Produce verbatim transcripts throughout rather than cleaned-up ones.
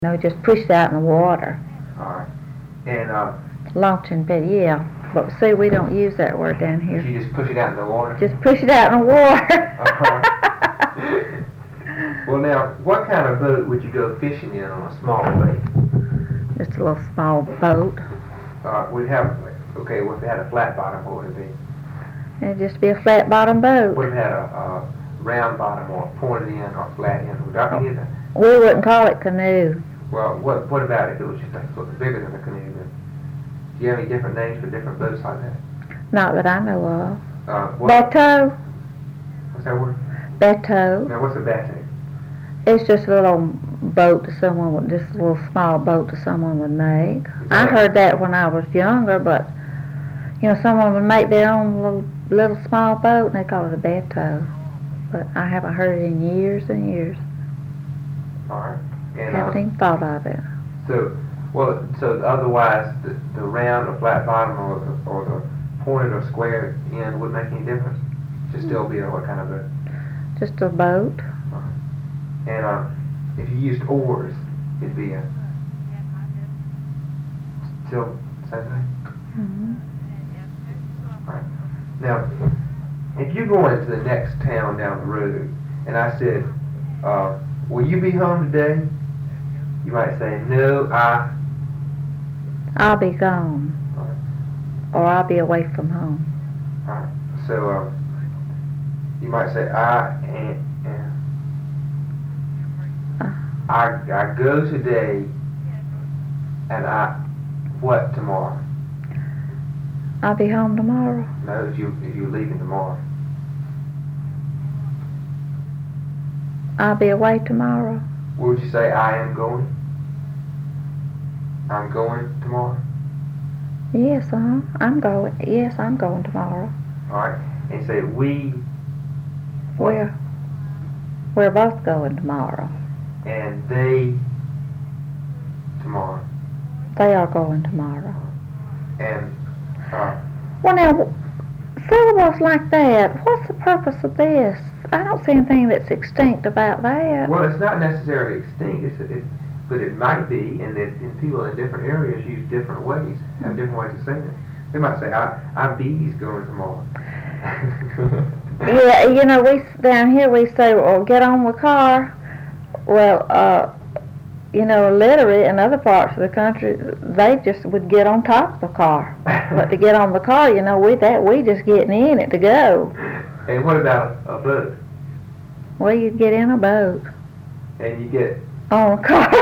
No, just push it out in the water. Alright. And uh, Launching bed, yeah. But see, we don't use that word down here. you just push it out in the water? Just push it out in the water. Uh-huh. Well, now, what kind of boat would you go fishing in on a small lake? Just a little small boat. Uh, we'd have, okay, well, if it had a flat bottom, what would it be? It'd just be a flat bottom boat. What if it had a, a round bottom or a pointed end or flat end? Would that be it? We wouldn't call it canoe. Well, what what about if it was just a foot bigger than a canoe? Then? Do you have any different names for different boats like that? Not that I know of. Uh, what, Bateau. what's that word? Bateau. Now, what's a bateau? It's just a little boat that someone would, just a little small boat that someone would make. I heard that when I was younger, but, you know, someone would make their own little, little small boat and they call it a bateau. But I haven't heard it in years and years. All right. And, haven't uh, even thought of it. So, well, so otherwise, the, the round or flat bottom or the, or the pointed or square end wouldn't make any difference? Just still be a what kind of boat? Just a boat. And uh, if you used oars, it'd be a still same thing. Mm-hmm. All right. Now, if you go into the next town down the road, and I said, uh, "Will you be home today?" You might say, "No, I." I'll be gone, All right. or I'll be away from home. All right. So uh, you might say, "I and." I, I go today, and I, what tomorrow? I'll be home tomorrow. No, if you if you're leaving tomorrow. I'll be away tomorrow. What would you say? I am going. I'm going tomorrow. Yes, uh-huh. I'm going. Yes, I'm going tomorrow. All right, and say we. We're we're both going tomorrow. And they tomorrow. They are going tomorrow. And uh, well, now syllables like that. What's the purpose of this? I don't see anything that's extinct about that. Well, it's not necessarily extinct. It's, it's but it might be, and that and people in different areas use different ways, have different ways of saying it. They might say, "I I bees going tomorrow." Yeah, you know, we down here we say, "Well, get on the car." Well, uh, you know, literally in other parts of the country, they just would get on top of the car. But to get on the car, you know, we that we just getting in it to go. And what about a boat? Well, you get in a boat. And you get on a car.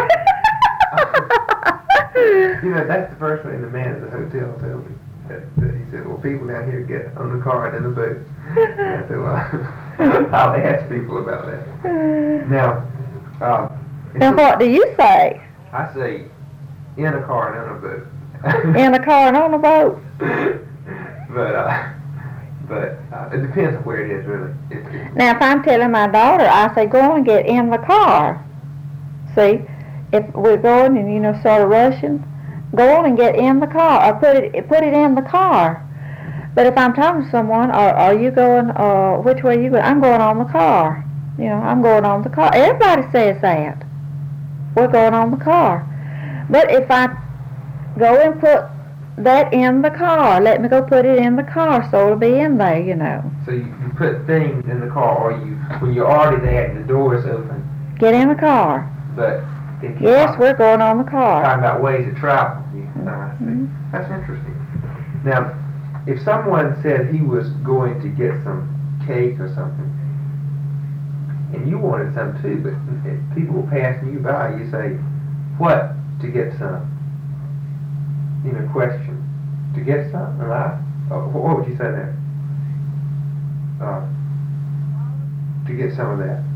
You know, that's the first thing the man at the hotel told me. That, that he said, "Well, people down here get on the car and in the boat." And so uh, I'll ask people about that. Now. Uh, Now, what do you say? I say in a car and on a boat. In a car and on a boat. But uh, but uh, it depends on where it is, really. It, it, now, if I'm telling my daughter, I say go and get in the car. See, if we're going and you know sort of rushing, go on and get in the car or put it put it in the car. But if I'm talking to someone, or are you going? Uh, which way are you going? I'm going on the car. You know, I'm going on the car. Everybody says that. We're going on the car. But if I go and put that in the car, let me go put it in the car so it'll be in there, you know. So you, you put things in the car, or you, when you're already there and the door is open. Get in the car. But if you're yes, talking, we're going on the car. Talking about ways to travel. You, mm-hmm. I see. That's interesting. Now, if someone said he was going to get some cake or something, and you wanted some too, but if people were passing you by, you say, "What to get some?" You know, question. To get some? Alive? Oh, what would you say there? Uh, to get some of that.